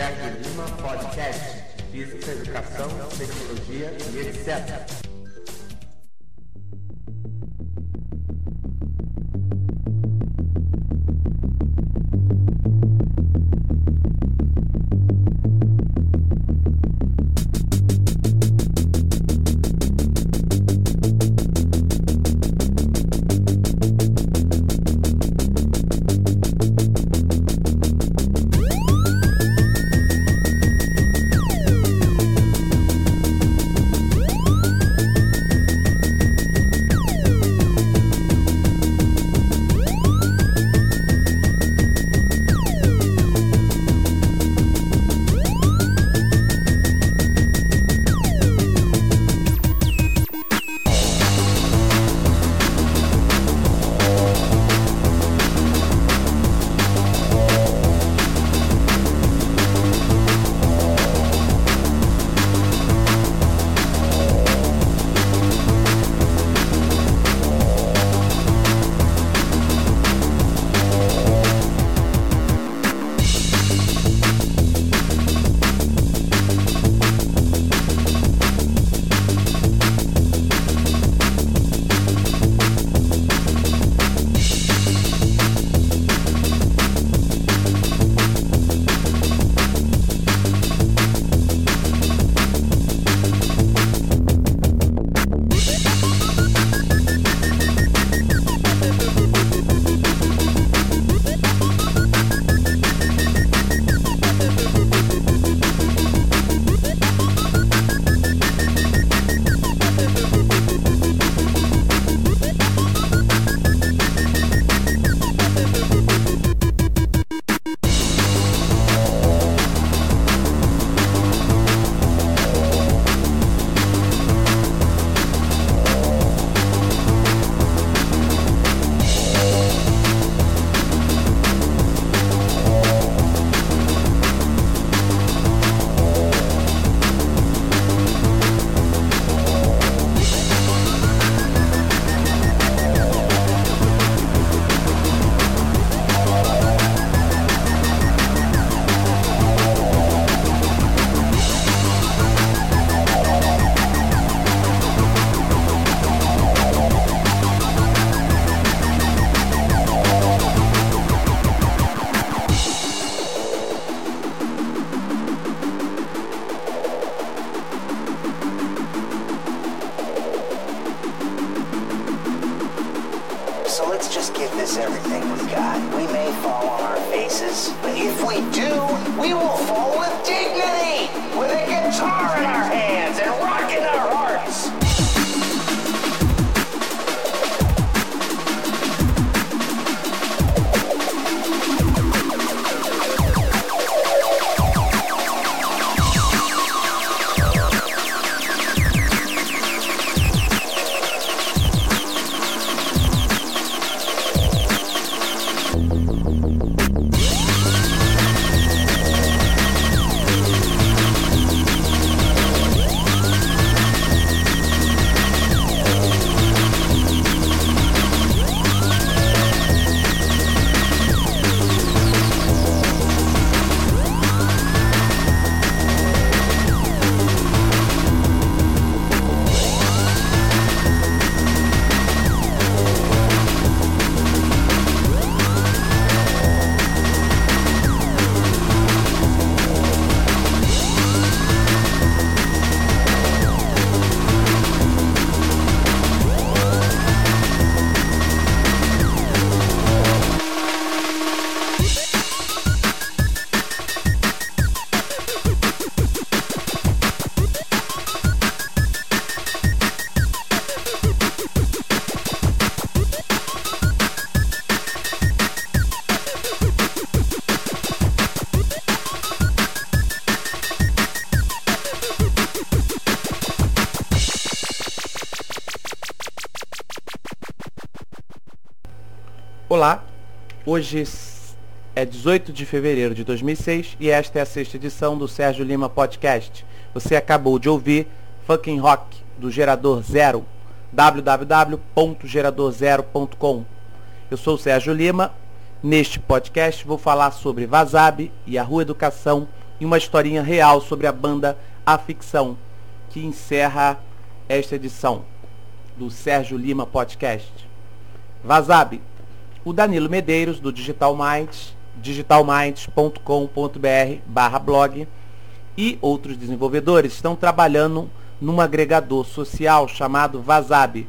Sérgio Lima Podcast, Física, Educação, Tecnologia e etc. So let's just give this everything we got. We may fall on our faces, but if we do, we will fall with dignity, with a guitar in our hands and rock in our hearts. Olá, hoje é 18 de fevereiro de 2006 e esta é a sexta edição do Sérgio Lima Podcast. Você acabou de ouvir Fucking Rock, do Gerador Zero, www.geradarzero.com. Eu sou o Sérgio Lima. Neste podcast vou falar sobre Wasabi, Yahoo Educação, e uma historinha real sobre a banda A Ficção, que encerra esta edição do Sérgio Lima Podcast. Wasabi, o Danilo Medeiros, do Digital Minds, digitalminds.com.br/blog, e outros desenvolvedores estão trabalhando num agregador social chamado Wasabi,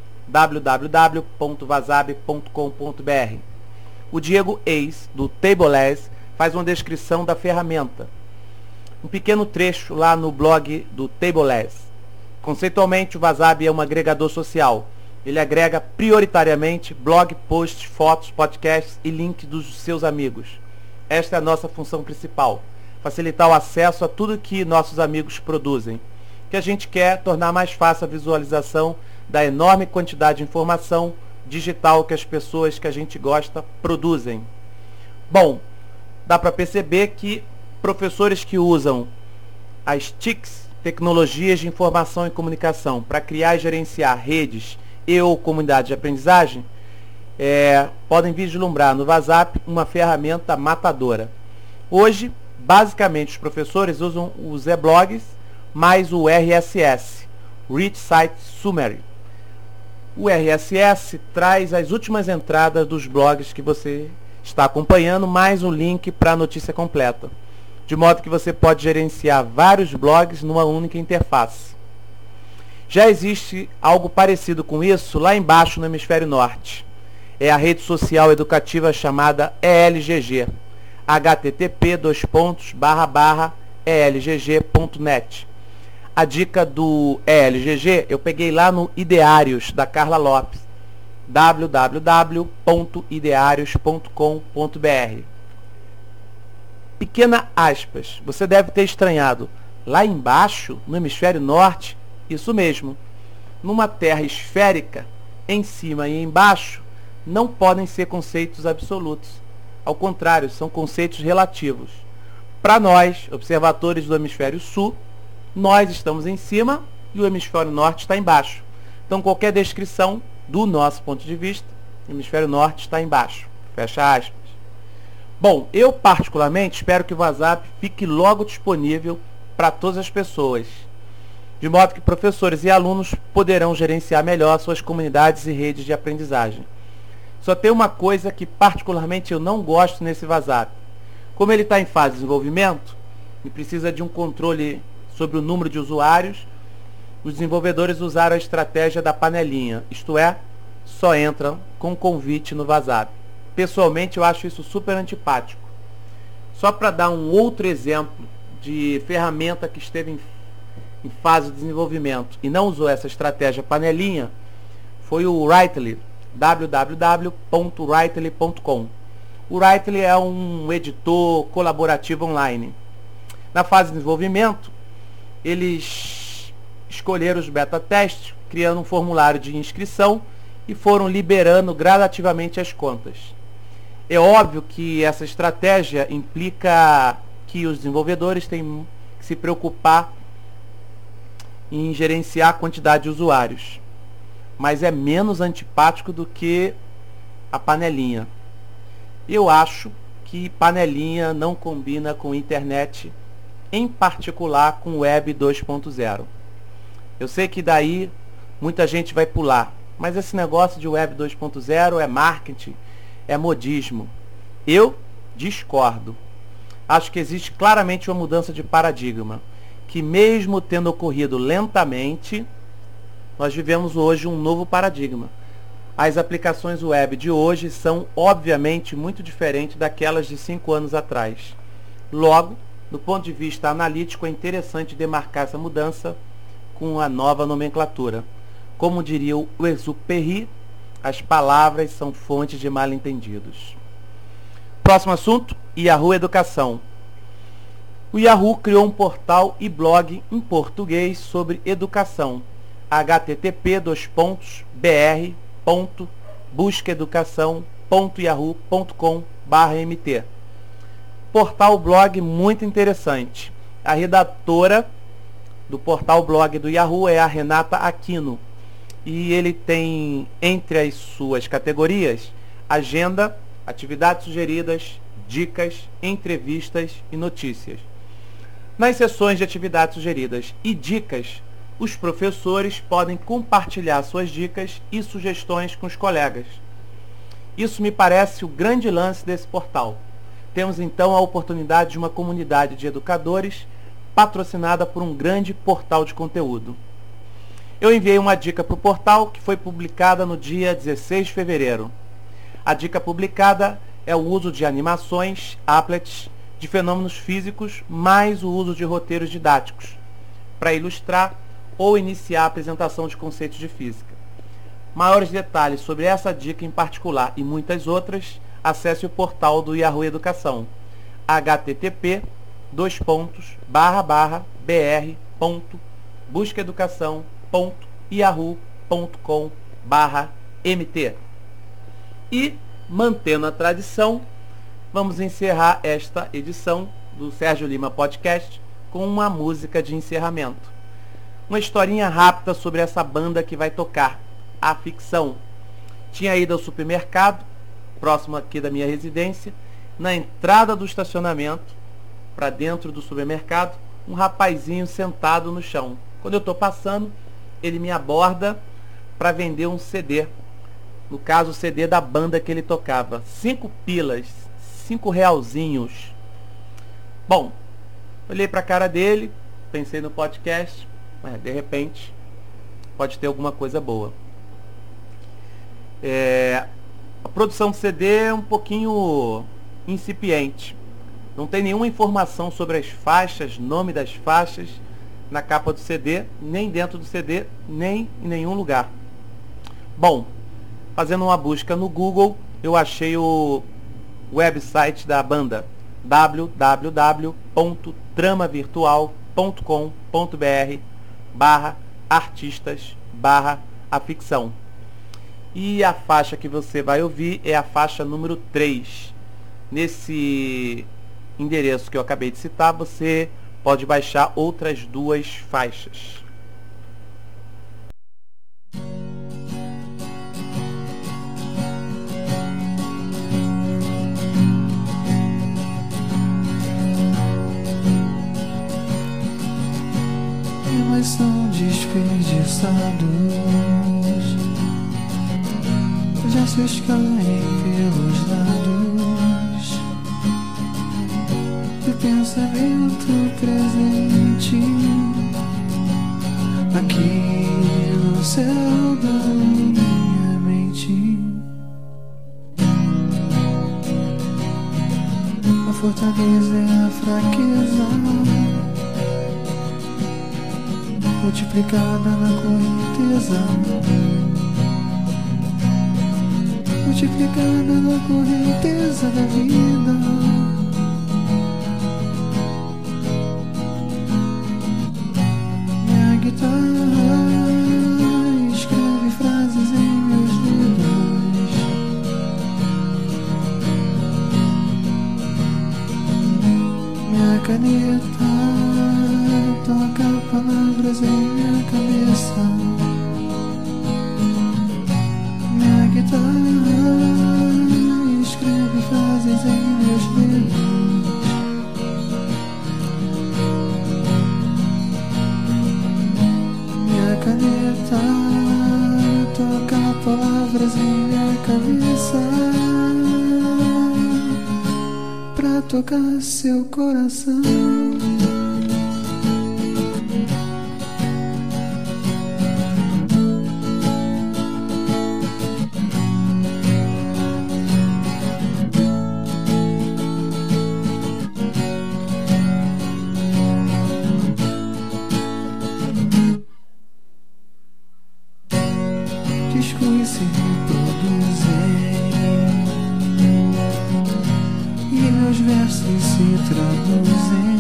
www.wasabi.com.br. O Diego Eis, do Tableless, faz uma descrição da ferramenta. Um pequeno trecho lá no blog do Tableless. Conceitualmente, o Wasabi é um agregador social. Ele agrega prioritariamente blog, posts, fotos, podcasts e links dos seus amigos. Esta é a nossa função principal: facilitar o acesso a tudo que nossos amigos produzem. Que a gente quer tornar mais fácil a visualização da enorme quantidade de informação digital que as pessoas que a gente gosta produzem. Bom, dá para perceber que professores que usam as TICs, tecnologias de informação e comunicação, para criar e gerenciar redes e ou comunidades de aprendizagem, podem vislumbrar no Wasabi uma ferramenta matadora. Hoje, basicamente, os professores usam os e-blogs mais o RSS, Rich Site Summary. O RSS traz as últimas entradas dos blogs que você está acompanhando, mais um link para a notícia completa, de modo que você pode gerenciar vários blogs numa única interface. Já existe algo parecido com isso lá embaixo no hemisfério norte. É a rede social educativa chamada ELGG, http://elgg.net. A dica do ELGG eu peguei lá no Ideários, da Carla Lopes, www.idearios.com.br. Pequena aspas, você deve ter estranhado. Lá embaixo, no hemisfério norte, isso mesmo. Numa terra esférica, em cima e embaixo, não podem ser conceitos absolutos. Ao contrário, são conceitos relativos. Para nós, observadores do hemisfério sul, nós estamos em cima e o hemisfério norte está embaixo. Então, qualquer descrição, do nosso ponto de vista, o hemisfério norte está embaixo. Fecha aspas. Bom, eu particularmente espero que o Wasabi fique logo disponível para todas as pessoas, de modo que professores e alunos poderão gerenciar melhor suas comunidades e redes de aprendizagem. Só tem uma coisa que particularmente eu não gosto nesse Wasabi. Como ele está em fase de desenvolvimento e precisa de um controle sobre o número de usuários, os desenvolvedores usaram a estratégia da panelinha, isto é, só entram com convite no Wasabi. Pessoalmente eu acho isso super antipático. Só para dar um outro exemplo de ferramenta que esteve em fase de desenvolvimento e não usou essa estratégia panelinha, foi o Writely, www.writely.com. O Writely é um editor colaborativo online. Na fase de desenvolvimento, eles escolheram os beta testes, criando um formulário de inscrição e foram liberando gradativamente as contas. É óbvio que essa estratégia implica que os desenvolvedores têm que se preocupar em gerenciar a quantidade de usuários, mas é menos antipático do que a panelinha. Eu acho que panelinha não combina com internet, em particular com Web 2.0. Eu sei que daí muita gente vai pular, mas esse negócio de Web 2.0 é marketing, é modismo. Eu discordo. Acho que existe claramente uma mudança de paradigma, que mesmo tendo ocorrido lentamente, nós vivemos hoje um novo paradigma. As aplicações web de hoje são obviamente muito diferentes daquelas de 5 anos atrás. Logo, do ponto de vista analítico, é interessante demarcar essa mudança com a nova nomenclatura. Como diria o Exupéry, as palavras são fontes de mal-entendidos. Próximo assunto, Yahoo Educação. O Yahoo criou um portal e blog em português sobre educação, http://buscaeducação.yahoo.com/mt. Portal blog muito interessante. A redatora do portal blog do Yahoo é a Renata Aquino, e ele tem entre as suas categorias agenda, atividades sugeridas, dicas, entrevistas e notícias. Nas sessões de atividades sugeridas e dicas, os professores podem compartilhar suas dicas e sugestões com os colegas. Isso me parece o grande lance desse portal. Temos então a oportunidade de uma comunidade de educadores patrocinada por um grande portal de conteúdo. Eu enviei uma dica para o portal que foi publicada no dia 16 de fevereiro. A dica publicada é o uso de animações, applets, de fenômenos físicos, mais o uso de roteiros didáticos, para ilustrar ou iniciar a apresentação de conceitos de física. Maiores detalhes sobre essa dica em particular e muitas outras, acesse o portal do Yahoo Educação, http://br.buscaeducação.yahoo.com/mt. E, mantendo a tradição, vamos encerrar esta edição do Sérgio Lima Podcast com uma música de encerramento. Uma historinha rápida sobre essa banda que vai tocar, A Ficção. Tinha ido ao supermercado, próximo aqui da minha residência, na entrada do estacionamento, para dentro do supermercado, um rapazinho sentado no chão. Quando eu estou passando, ele me aborda para vender um CD. No caso, o CD da banda que ele tocava. 5 pilas, 5 realzinhos. Bom, olhei para a cara dele, pensei no podcast, mas de repente pode ter alguma coisa boa. A produção do CD é um pouquinho incipiente. Não tem nenhuma informação sobre as faixas, nome das faixas na capa do CD, nem dentro do CD, nem em nenhum lugar. Bom, fazendo uma busca no Google, eu achei o website da banda, www.tramavirtual.com.br/artistas/aficção. E a faixa que você vai ouvir é a faixa número 3. Nesse endereço que eu acabei de citar, você pode baixar outras 2 faixas. Mas são desperdiçados, já se escaem pelos lados do pensamento presente aqui no céu da minha mente. A fortaleza é a fraqueza multiplicada na correnteza, multiplicada na correnteza da vida. Minha guitarra escreve frases em meus dedos. Minha caneta toca palavras em minha cabeça. Minha guitarra escreve frases em meus dedos. Minha caneta toca palavras em minha cabeça pra tocar seu coração. Discos se reproduzem e meus versos se traduzem.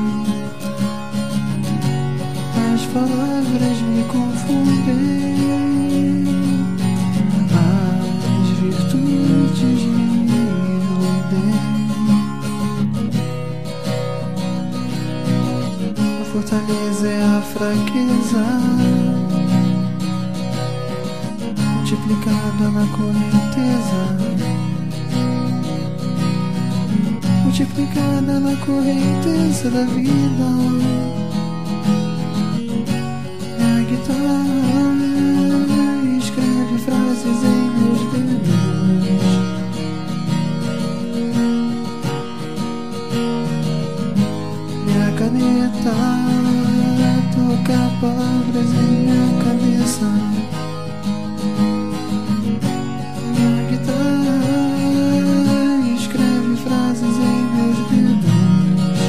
As palavras me confundem, as virtudes me iludem. A fortaleza é a fraqueza multiplicada na correnteza, multiplicada na correnteza da vida. Minha guitarra escreve frases em meus dedos. Minha caneta toca palavras em minha cabeça. Minha guitarra escreve frases em meus dedos.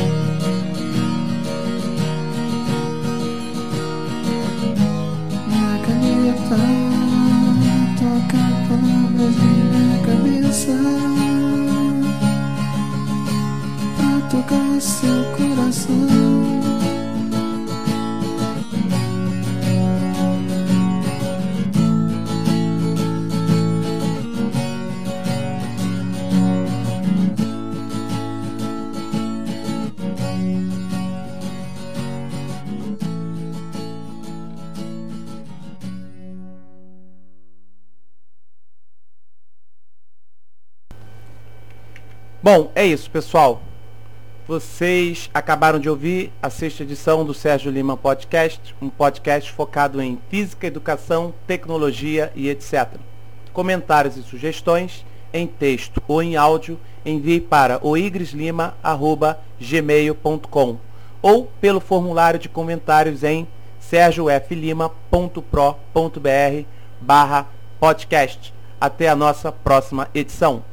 Minha caneta toca palavras em minha cabeça, pra tocar seu coração. Bom, é isso, pessoal. Vocês acabaram de ouvir a 6ª edição do Sérgio Lima Podcast, um podcast focado em física, educação, tecnologia e etc. Comentários e sugestões em texto ou em áudio, envie para oigreslima@gmail.com ou pelo formulário de comentários em sergioflima.pro.br/podcast. Até a nossa próxima edição.